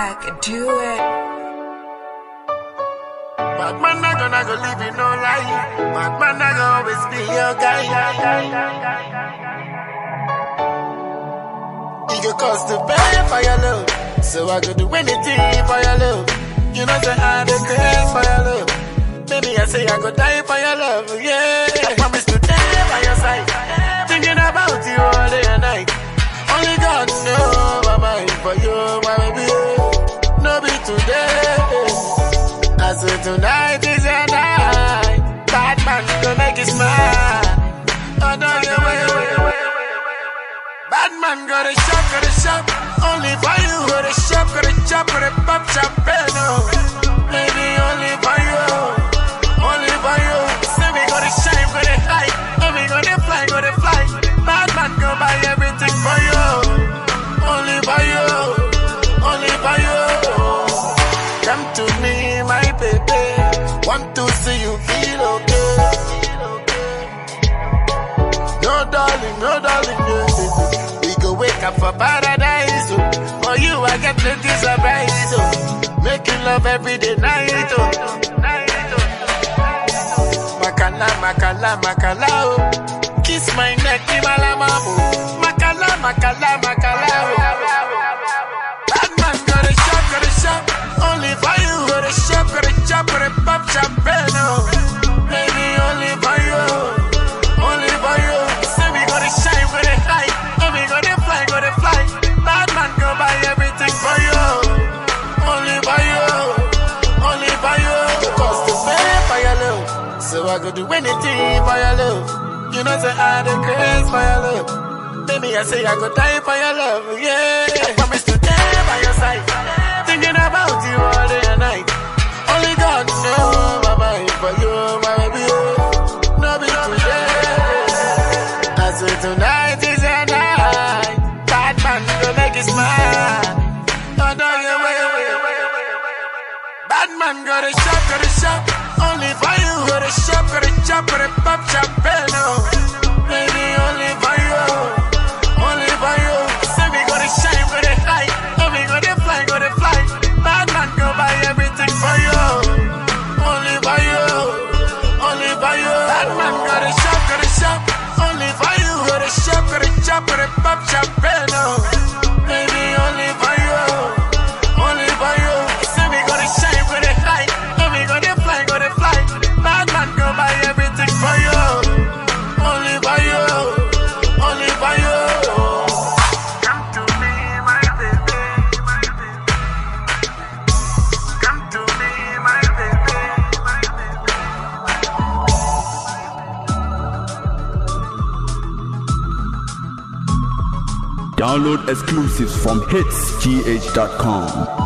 back, do it. Bad man not gonna go leave you no lie. Bad man not gonna always be your guy. He go cost to pay for your love, so I could do anything for your love. You know say I do crazy for your love. Baby, I say I go die for your love, yeah. I promise to die by your side, thinking about you all day and night. Only God knows my mind for you, my baby. No be today. I say tonight is your night. Bad man gonna make you smile. Oh no, wait. Bad man go to shop. Only for you go to shop, go to pop champagne. Oh. Baby, only for you. Only for you. Say we go to shine, go to high. And we go to fly, go to fly. Bad man go buy everything for you. Only for you. Only for you. Come to me, my baby. Want to see you feel okay. No darling, yeah. We go wake up for paradise. Oh. For you, I get plenty surprise. Oh. Making love every day, night. Oh. Makala, oh. Kiss my neck, Imalama, oh. Makala, oh. Bad man go to shop. Only for you, go to shop, go to pop champagne. Oh. Baby, only for you. Only for you. Say we go to shine, go to high. And we go to fly. Bad man go buy everything for you. Only for you. Only for you. You cost to pay for your love, so I go do anything for your love. You know say I do crazy for your love. Baby, I say I go die for your love, yeah. I promise to die by your side, thinking about you all day and night. Only God knows my mind for you, my baby. No be today. I say tonight is your night. Bad man go make you smile. Oh no, wait. Bad man go to shop. Only for you go to shop, go to pop champagne. Oh. Baby, only for you. Only for you. Say we go to shine, go to high. And we go to fly. Bad man go buy everything for you. Only for you. Only for you. Bad man go to shop. Only for you go to shop, go to pop champagne. Oh. Baby, only for you. Only for you. Say we go to shine, go to high. And we go to fly. Bad man go buy everything for you. Only for you. Only for you. Come to me, my baby. Come to me, my baby. Download exclusives from hitsgh.com.